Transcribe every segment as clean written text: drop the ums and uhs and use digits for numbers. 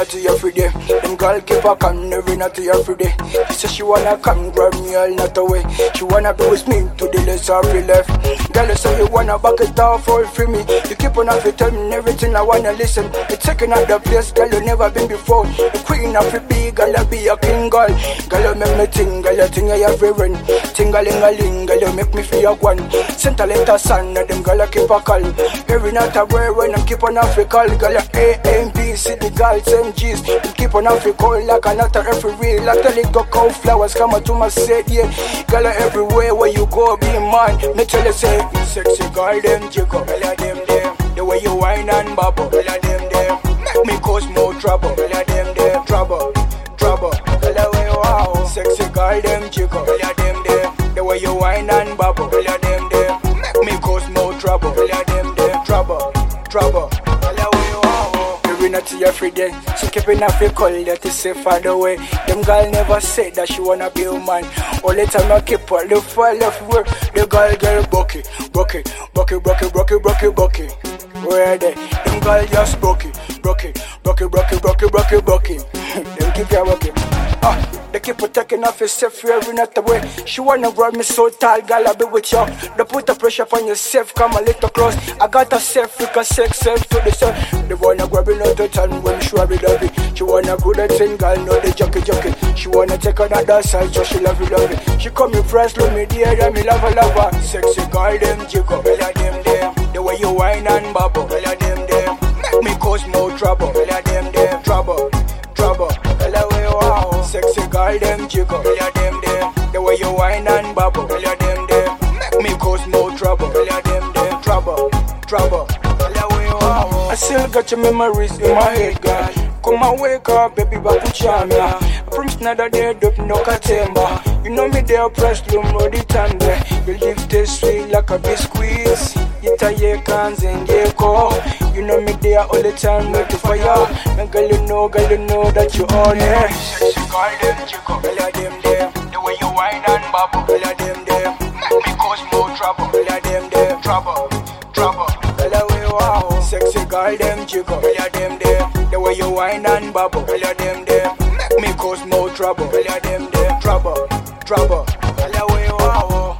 naughty every day. Them girl keep her come every naughty every day. She say she wanna come grab me all night away. She wanna be with me to the left or the left. Girl, you say you wanna back it off all for me. You keep on off, you tell me everything I wanna listen. You taking out the place, girl, you never been before. The queen of the big, girl, you be a king, girl. Girl, you make me think, girl, you think you have run. Ting-a-ling-a-ling, girl, you make me feel one. Send a letter, son, them girl, you keep a call. Every night I wear when I keep on off, you call. Girl, you A, M, B, C, the girl, same G's. You keep on off, you call like another referee. Like the little cow flowers come out to my set, yeah. Girl, you everywhere where you go, be mine. Me tell you, say, sexy girl, them jiggle. Girl, you them, them. The way you whine and bubble. Girl, you them, them. Make me cause more trouble. Girl, you them, them. Trouble, trouble. Girl, you way, wow. Sexy girl, them jiggle. Girl, you them, them. The way you whine and bubble. Girl, you them, them. Make me cause more trouble. Girl, you them, them. Trouble, trouble. Girl, you way, wow. Every night every day, she keeping a fake call that is safe for the way. Them girl never said that she wanna be a man. All the time I keep her the fall of work. The girl bucky, bucky, bucky, bucky, bucky, bucky, bucky. Where are they? Them girl just bucky, bucky, bucky, bucky, bucky, bucky, bucky. Them keep her bucky. They keep her taking off herself every night away. She wanna grab me so tight, girl, I'll be with you. They put the pressure on yourself, come a little close. I got herself, we can sex self to the sun. They wanna grab me out the time when she want me love it. She wanna good at thing, girl, know the jockey. She wanna take another side, so she love it. She come me fresh, love me dear, and me love her. Sexy girl, them jiggle, girl, them. The way you whine and bubble, girl, them. Make me cause more trouble, girl, them. Trouble, trouble, girl, way wow. Sexy girl, them jiggle, girl, them. The way you whine and bubble, girl, them. Make me cause more trouble, girl, them. Trouble, trouble, girl, way wow. I still got your memories in my head, girl. Come and wake up, baby, back to charm ya. From another day, dope no katemba. You know me there, press room, roll the thunder. You live this sweet like a biscuit. Ita ye cans and ye go. You know me there all the time, waiting for ya. And girl, you know that you on it. Sexy girl, them jiggle, girl, them. The way you whine and bubble, girl, them. Make me cause more trouble, girl, them. Trouble, trouble, girl, way wow. Sexy girl, them jiggle, girl, them. The way you whine and bubble, girl, them. Make me cause more trouble, girl, them. Trouble, trouble, girl, way wow.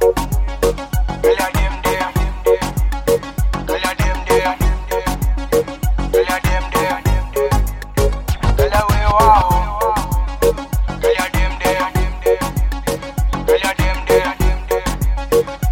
Girl, them. Girl, them. Girl, them. Girl, way wow. Girl, them. Girl, them.